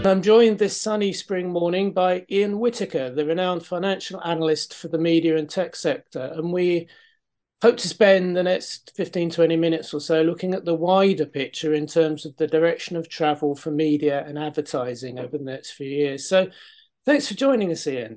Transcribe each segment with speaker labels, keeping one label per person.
Speaker 1: I'm joined this sunny spring morning by Ian Whittaker, the renowned financial analyst for the media and tech sector. And we hope to spend the next 15, 20 minutes or so looking at the wider picture in terms of the direction of travel for media and advertising over the next few years. So thanks for joining us, Ian.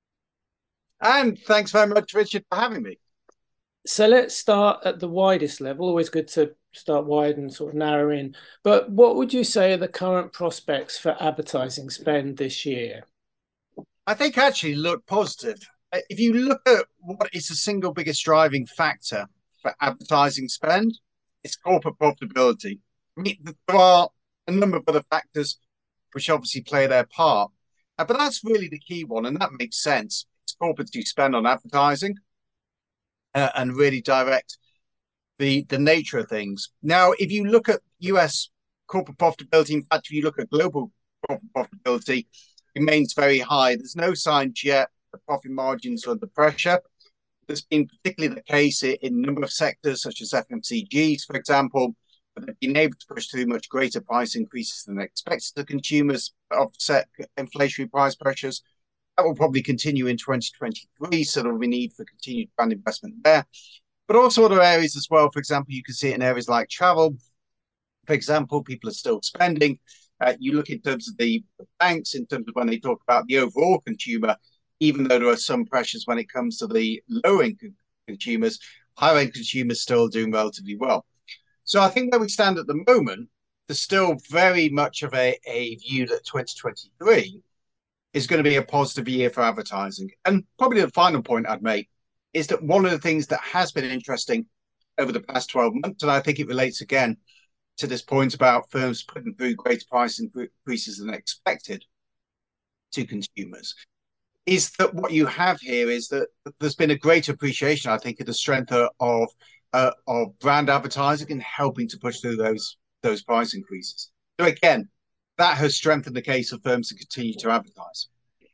Speaker 2: And thanks very much, Richard, for having me.
Speaker 1: So let's start at the widest level. Always good to start wide and sort of narrow in. But what would you say are the current prospects for advertising spend this year?
Speaker 2: I think actually look positive. If you look at what is the single biggest driving factor for advertising spend, it's corporate profitability. I mean, there are a number of other factors which obviously play their part, but that's really the key one, and that makes sense. It's corporates who spend on advertising and really direct the nature of things. Now, if you look at US corporate profitability, in fact, if you look at global corporate profitability, remains very high. There's no signs yet that profit margins are under pressure. There's been particularly the case in a number of sectors, such as FMCGs, for example, but they've been able to push through much greater price increases than expected to consumers, offset inflationary price pressures. That will probably continue in 2023, so there will be need for continued brand investment there. But also other areas as well. For example, you can see it in areas like travel. For example, people are still spending. You look in terms of the banks, in terms of when they talk about the overall consumer, even though there are some pressures when it comes to the low income consumers, higher end consumers still doing relatively well. So I think where we stand at the moment, there's still very much of a view that 2023 is going to be a positive year for advertising. And probably the final point I'd make is that one of the things that has been interesting over the past 12 months, and I think it relates again to this point about firms putting through greater price increases than expected to consumers, is that what you have here is that there's been a greater appreciation, I think, of the strength of brand advertising and helping to push through those price increases. So again, that has strengthened the case of firms to continue to advertise.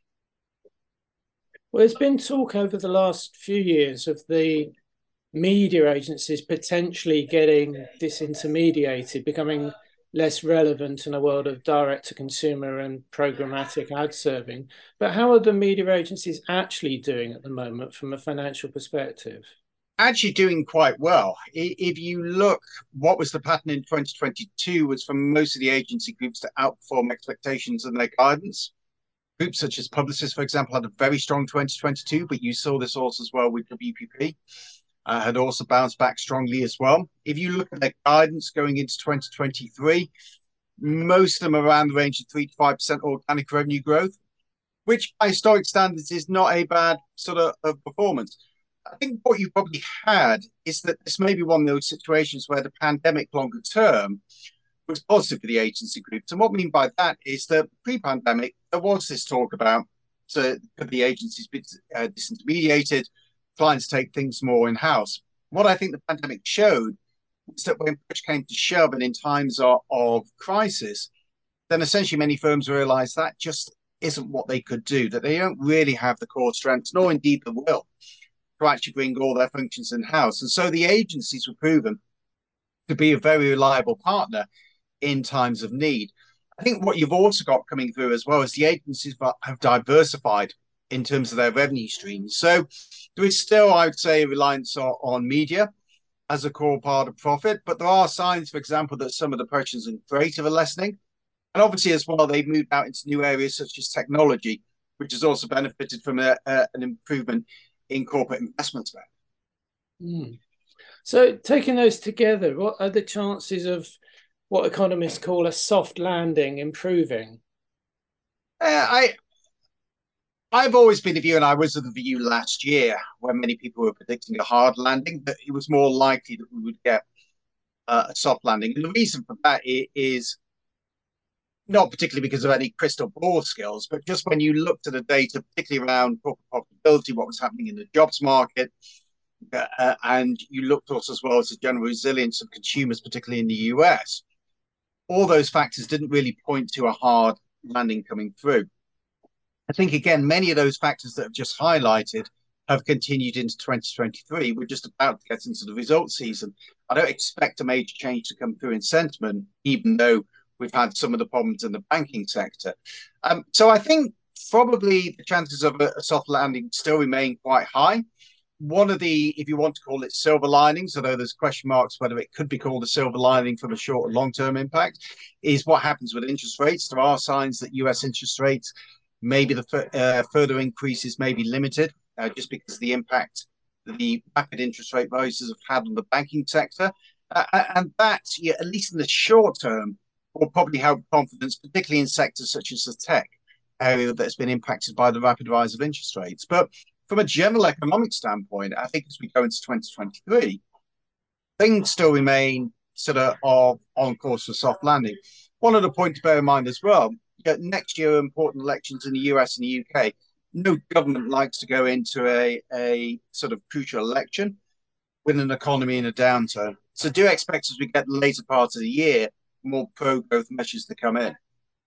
Speaker 1: Well, there's been talk over the last few years of the media agencies potentially getting disintermediated, becoming less relevant in a world of direct to consumer and programmatic ad serving. But how are the media agencies actually doing at the moment from a financial perspective?
Speaker 2: Actually doing quite well. If you look, what was the pattern in 2022 was for most of the agency groups to outperform expectations and their guidance. Groups such as Publicis, for example, had a very strong 2022, but you saw this also as well with WPP, had also bounced back strongly as well. If you look at their guidance going into 2023, most of them are around the range of 3 to 5% organic revenue growth, which by historic standards is not a bad sort of performance. I think what you probably had is that this may be one of those situations where the pandemic longer term was positive for the agency groups. And what I mean by that is that pre-pandemic, there was this talk about so could the agencies be disintermediated, clients take things more in-house. What I think the pandemic showed was that when push came to shove and in times of crisis, then essentially many firms realized that just isn't what they could do, that they don't really have the core strengths, nor indeed the will to actually bring all their functions in-house. And so the agencies were proven to be a very reliable partner in times of need. I think what you've also got coming through as well is the agencies have diversified in terms of their revenue streams. So there is still, I would say, a reliance on media as a core part of profit, but there are signs, for example, that some of the pressures in creative are lessening. And obviously, as well, they've moved out into new areas such as technology, which has also benefited from an improvement in corporate investment spend.
Speaker 1: Mm. So, taking those together, what are the chances of what economists call a soft landing improving?
Speaker 2: I I've always been of view, and I was of the view last year when many people were predicting a hard landing, that it was more likely that we would get a soft landing. And the reason for that is not particularly because of any crystal ball skills, but just when you looked at the data, particularly around corporate profitability, what was happening in the jobs market, and you looked also as well as the general resilience of consumers, particularly in the US, all those factors didn't really point to a hard landing coming through. I think, again, many of those factors that I've just highlighted have continued into 2023. We're just about to get into the results season. I don't expect a major change to come through in sentiment, even though we've had some of the problems in the banking sector. So I think probably the chances of a soft landing still remain quite high. One of the, if you want to call it silver linings, although there's question marks whether it could be called a silver lining from a short or long term impact, is what happens with interest rates. There are signs that US interest rates, maybe the further increases may be limited just because of the impact the rapid interest rate rises have had on the banking sector. And that, yeah, at least in the short term, will probably help confidence, particularly in sectors such as the tech area that's been impacted by the rapid rise of interest rates. But from a general economic standpoint, I think as we go into 2023, things still remain sort of on course for soft landing. One other point to bear in mind as well, next year, important elections in the US and the UK. No government likes to go into a sort of crucial election with an economy in a downturn. So do expect as we get the later part of the year, more pro-growth measures to come in.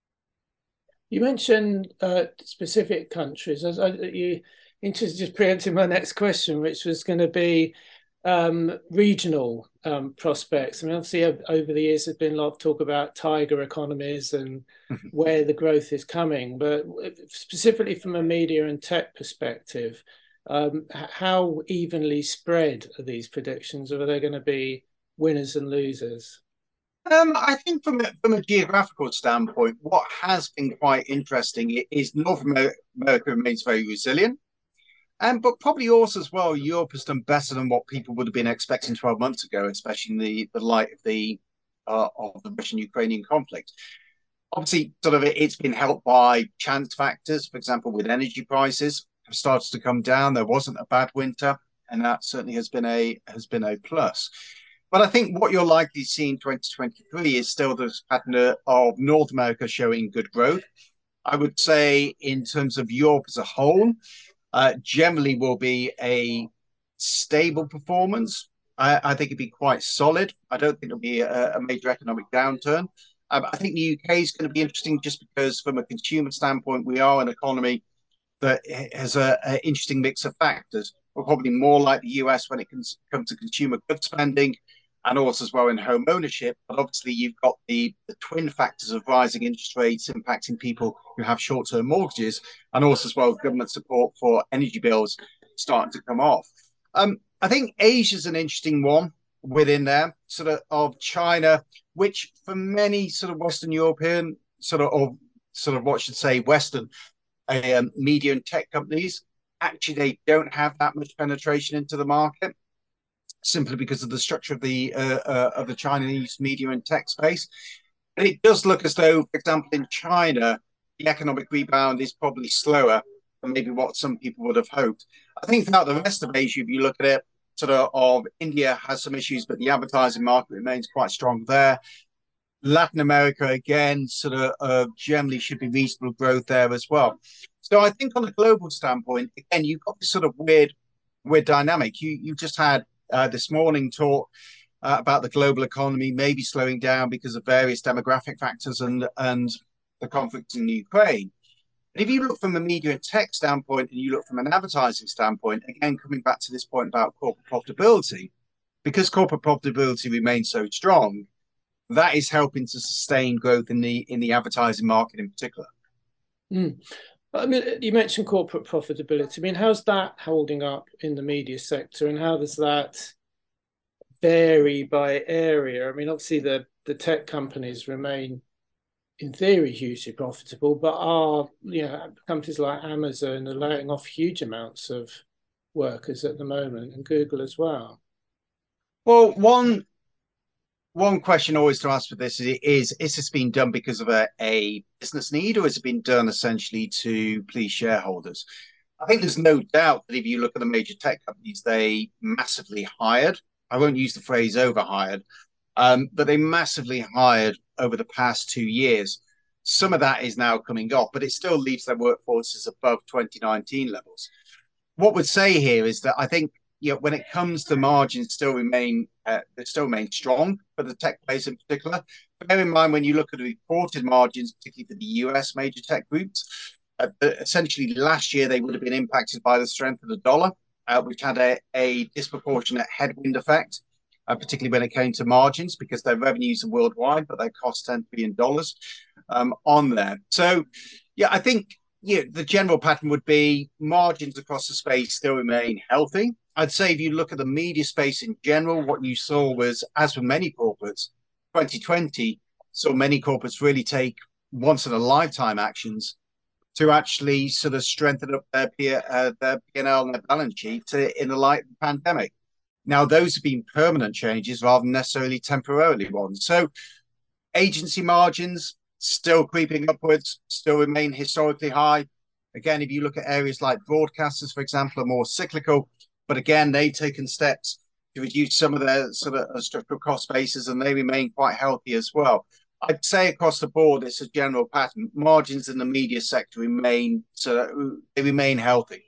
Speaker 1: You mentioned specific countries. You interested just preempting my next question, which was going to be regional prospects. I mean, obviously, over the years, there's been a lot of talk about tiger economies and where the growth is coming. But specifically from a media and tech perspective, how evenly spread are these predictions, or are there going to be winners and losers?
Speaker 2: I think from a geographical standpoint, what has been quite interesting is North America remains very resilient. But probably also as well, Europe has done better than what people would have been expecting 12 months ago, especially in the light of the Russian-Ukrainian conflict. Obviously, sort of it's been helped by chance factors. For example, with energy prices have started to come down. There wasn't a bad winter, and that certainly has been a plus. But I think what you're likely to see in 2023 is still this pattern of North America showing good growth. I would say in terms of Europe as a whole, generally will be a stable performance. I think it'd be quite solid. I don't think it'll be a major economic downturn. I think the UK is going to be interesting just because, from a consumer standpoint, we are an economy that has an interesting mix of factors. We're probably more like the US when it comes to consumer goods spending and also as well in home ownership. But obviously, you've got the twin factors of rising interest rates impacting people who have short term mortgages, and also as well government support for energy bills starting to come off. I think Asia's an interesting one within there, of China, which for many sort of Western European or what should say Western media and tech companies, actually they don't have that much penetration into the market simply because of the structure of the Chinese media and tech space. And it does look as though, for example, in China, the economic rebound is probably slower than maybe what some people would have hoped. I think throughout the rest of Asia, if you look at it, India has some issues, but the advertising market remains quite strong there. Latin America, again, generally should be reasonable growth there as well. So I think on a global standpoint, again, you've got this sort of weird dynamic. You just had this morning talk about the global economy maybe slowing down because of various demographic factors and the conflict in Ukraine. But if you look from a media and tech standpoint and you look from an advertising standpoint, again, coming back to this point about corporate profitability, because corporate profitability remains so strong, that is helping to sustain growth in the advertising market in particular.
Speaker 1: Mm. I mean, you mentioned corporate profitability. I mean, how's that holding up in the media sector, and how does that vary by area? I mean, obviously the tech companies remain, in theory, hugely profitable, but are companies like Amazon are laying off huge amounts of workers at the moment, and Google as well.
Speaker 2: Well, one question always to ask for this is this being done because of a business need, or has it been done essentially to please shareholders? I think there's no doubt that if you look at the major tech companies, they massively hired. I won't use the phrase overhired, but they massively hired over the past 2 years. Some of that is now coming off, but it still leaves their workforces above 2019 levels. What we'd say here is that I think when it comes to margins, they still remain strong for the tech players in particular. Bear in mind when you look at the reported margins, particularly for the US major tech groups, essentially last year they would have been impacted by the strength of the dollar, which had a disproportionate headwind effect particularly when it came to margins, because their revenues are worldwide, but their costs tend to be in dollars on there. So, yeah, I think the general pattern would be margins across the space still remain healthy. I'd say if you look at the media space in general, what you saw was, as for many corporates, 2020 saw many corporates really take once in a lifetime actions to actually sort of strengthen up their P&L and their balance sheet in the light of the pandemic. Now, those have been permanent changes rather than necessarily temporarily ones. So, agency margins still creeping upwards, still remain historically high. Again, if you look at areas like broadcasters, for example, are more cyclical, but again, they've taken steps to reduce some of their sort of structural cost bases, and they remain quite healthy as well. I'd say across the board, it's a general pattern. Margins in the media sector remain they remain healthy.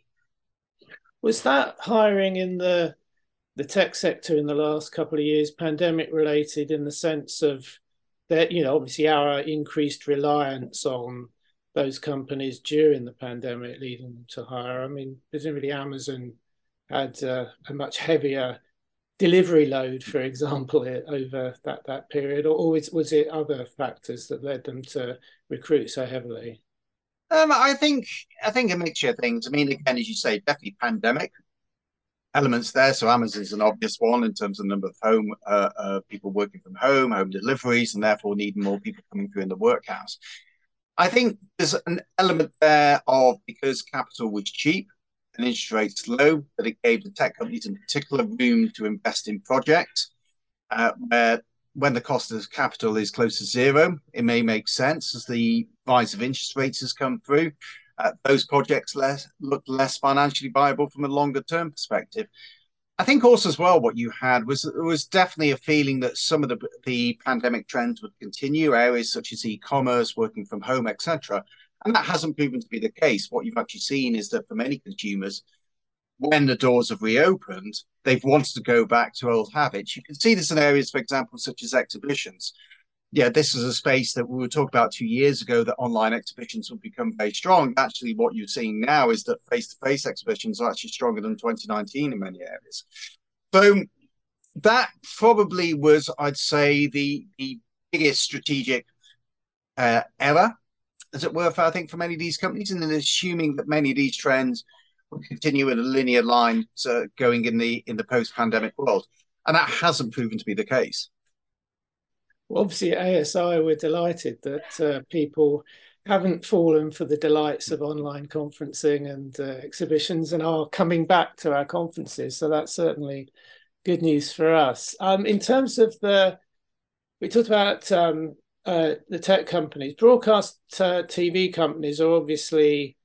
Speaker 1: Was that hiring in the tech sector in the last couple of years pandemic related in the sense of that, obviously our increased reliance on those companies during the pandemic leading them to hire? I mean, presumably Amazon had a much heavier delivery load, for example, over that period, or was it other factors that led them to recruit so heavily?
Speaker 2: I think a mixture of things. I mean, again, as you say, definitely pandemic elements there. So Amazon's an obvious one in terms of the number of home people working from home deliveries, and therefore needing more people coming through in the workhouse. I think there's an element there of because capital was cheap and interest rates low, that it gave the tech companies in particular room to invest in projects where when the cost of capital is close to zero, it may make sense as the rise of interest rates has come through. Those projects look less financially viable from a longer term perspective. I think also as well what you had was definitely a feeling that some of the pandemic trends would continue, areas such as e-commerce, working from home, etc. And that hasn't proven to be the case. What you've actually seen is that for many consumers, when the doors have reopened, they've wanted to go back to old habits. You can see this in areas, for example, such as exhibitions. Yeah, this is a space that we were talking about 2 years ago that online exhibitions would become very strong. Actually, what you're seeing now is that face-to-face exhibitions are actually stronger than 2019 in many areas. So that probably was, I'd say, the biggest strategic error, as it were, for, I think, for many of these companies, and then assuming that many of these trends will continue in a linear line going in the post-pandemic world, and that hasn't proven to be the case.
Speaker 1: Well, obviously, at ASI, we're delighted that people haven't fallen for the delights of online conferencing and exhibitions and are coming back to our conferences. So that's certainly good news for us. In terms of we talked about the tech companies, broadcast TV companies are obviously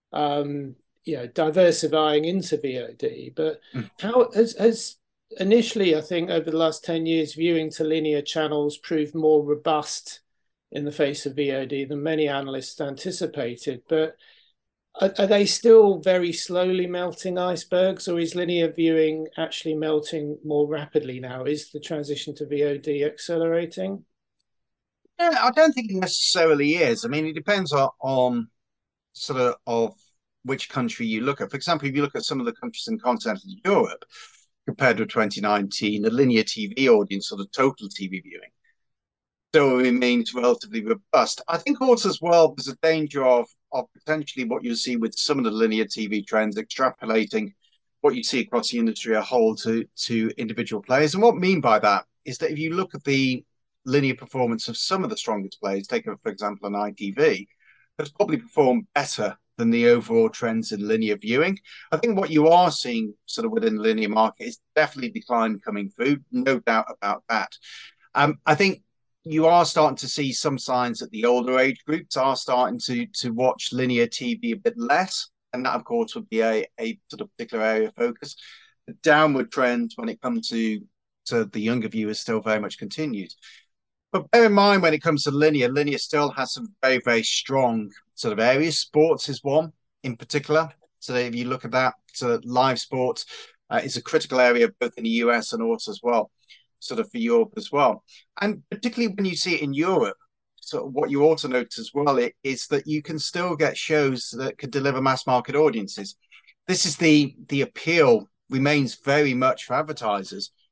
Speaker 1: diversifying into VOD. But how has initially, I think over the last 10 years, viewing to linear channels proved more robust in the face of VOD than many analysts anticipated. But are they still very slowly melting icebergs, or is linear viewing actually melting more rapidly now? Is the transition to VOD accelerating?
Speaker 2: Yeah, I don't think it necessarily is. I mean, it depends on sort of which country you look at. For example, if you look at some of the countries in continental Europe compared with 2019, the linear TV audience or the total TV viewing still remains relatively robust. I think also as well, there's a danger of potentially what you see with some of the linear TV trends extrapolating what you see across the industry as a whole to individual players. And what I mean by that is that if you look at the linear performance of some of the strongest players, take for example an ITV, has probably performed better than the overall trends in linear viewing. I think what you are seeing sort of within the linear market is definitely decline coming through, no doubt about that. I think you are starting to see some signs that the older age groups are starting to watch linear TV a bit less, and that of course would be a sort of particular area of focus. The downward trend when it comes to the younger viewers still very much continues. But bear in mind when it comes to linear still has some very, very strong sort of areas. Sports is one in particular. So if you look at that, so live sports is a critical area both in the US and also as well, sort of for Europe as well. And particularly when you see it in Europe, so what you also notice as well is that you can still get shows that could deliver mass market audiences. This is the appeal remains very much for advertisers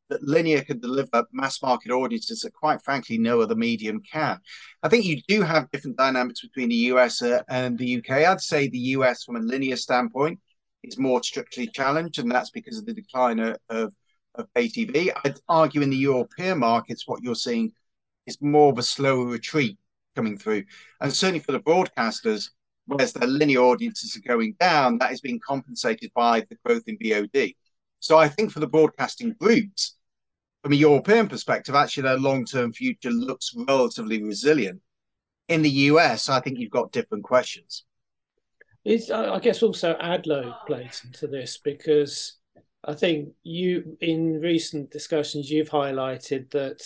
Speaker 2: that linear can deliver mass market audiences that, quite frankly, no other medium can. I think you do have different dynamics between the US and the UK. I'd say the US, from a linear standpoint, is more structurally challenged, and that's because of the decline of pay TV. I'd argue in the European markets, what you're seeing is more of a slower retreat coming through. And certainly for the broadcasters, whereas their linear audiences are going down, that is being compensated by the growth in VOD. So I think for the broadcasting groups, from a European perspective, actually their long-term future looks relatively resilient. In the US, I think you've got different questions.
Speaker 1: I guess also ad load plays into this because I think in recent discussions, you've highlighted that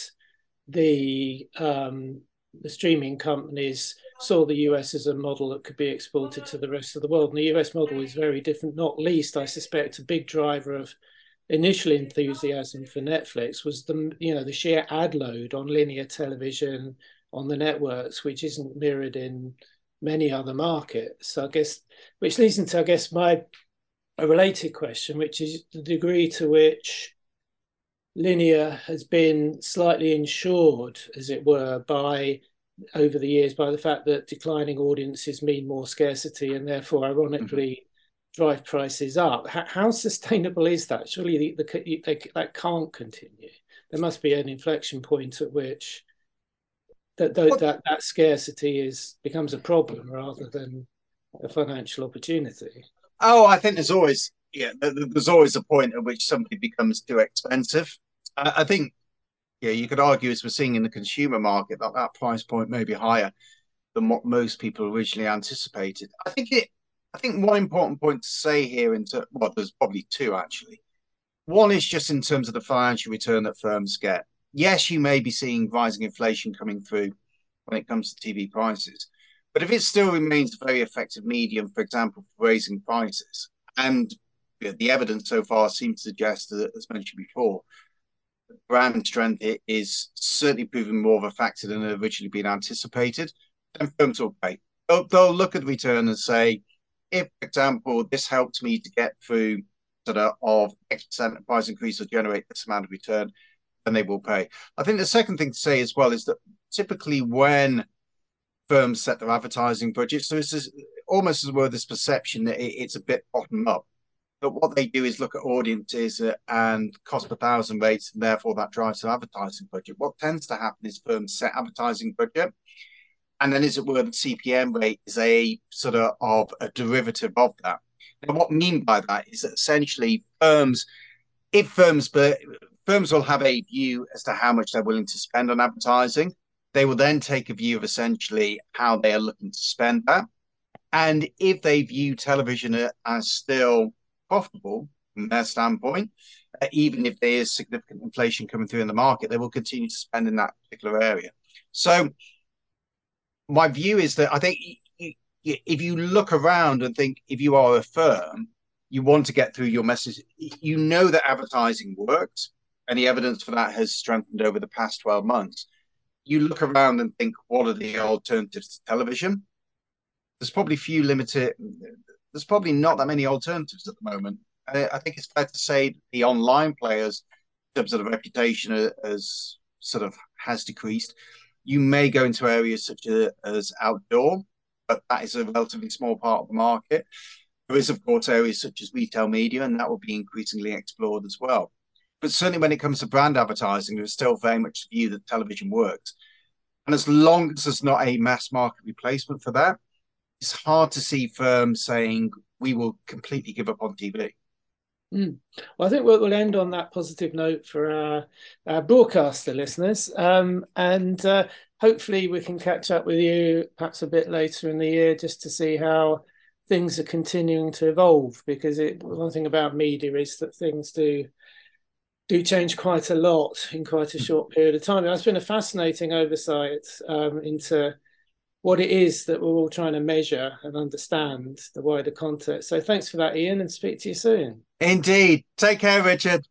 Speaker 1: the streaming companies saw the US as a model that could be exported to the rest of the world. And the US model is very different, not least, I suspect, a big driver of initial enthusiasm for Netflix was the sheer ad load on linear television on the networks, which isn't mirrored in many other markets. So I guess, which leads into, I guess, a related question, which is the degree to which linear has been slightly insured, as it were, over the years by the fact that declining audiences mean more scarcity and therefore, ironically, drive prices up. How sustainable is that? Surely that can't continue. There must be an inflection point at which that scarcity becomes a problem rather than a financial opportunity.
Speaker 2: Oh, I think there's always a point at which something becomes too expensive. I think you could argue, as we're seeing in the consumer market, that that price point may be higher than what most people originally anticipated. I think one important point to say here, well, there's probably two actually. One is just in terms of the financial return that firms get. Yes, you may be seeing rising inflation coming through when it comes to TV prices, but if it still remains a very effective medium, for example, for raising prices, and the evidence so far seems to suggest, as mentioned before, brand strength is certainly proving more of a factor than had originally been anticipated, then firms will pay. They'll look at the return and say, if, for example, this helped me to get through of X% price increase or generate this amount of return, then they will pay. I think the second thing to say as well is that typically when firms set their advertising budgets, so it's almost as well this perception that it's a bit bottom up. But what they do is look at audiences and cost per thousand rates, and therefore that drives their advertising budget. What tends to happen is firms set advertising budget, and then, as it were, the CPM rate is a of a derivative of that. Now, what I mean by that is that essentially firms will have a view as to how much they're willing to spend on advertising. They will then take a view of essentially how they are looking to spend that. And if they view television as still profitable from their standpoint, even if there is significant inflation coming through in the market, they will continue to spend in that particular area. So my view is that I think if you look around and think, if you are a firm, you want to get through your message, you know that advertising works, and the evidence for that has strengthened over the past 12 months. You look around and think, what are the alternatives to television? There's probably there's probably not that many alternatives at the moment. I think it's fair to say the online players, in terms of the reputation, has decreased. You may go into areas such as outdoor, but that is a relatively small part of the market. There is, of course, areas such as retail media, and that will be increasingly explored as well. But certainly when it comes to brand advertising, there's still very much the view that television works. And as long as there's not a mass market replacement for that, it's hard to see firms saying, we will completely give up on TV.
Speaker 1: Well, I think we'll end on that positive note for our broadcaster listeners. And hopefully we can catch up with you perhaps a bit later in the year just to see how things are continuing to evolve. Because one thing about media is that things do change quite a lot in quite a short period of time. It's been a fascinating oversight into what it is that we're all trying to measure and understand the wider context. So thanks for that, Ian, and speak to you soon.
Speaker 2: Indeed. Take care, Richard.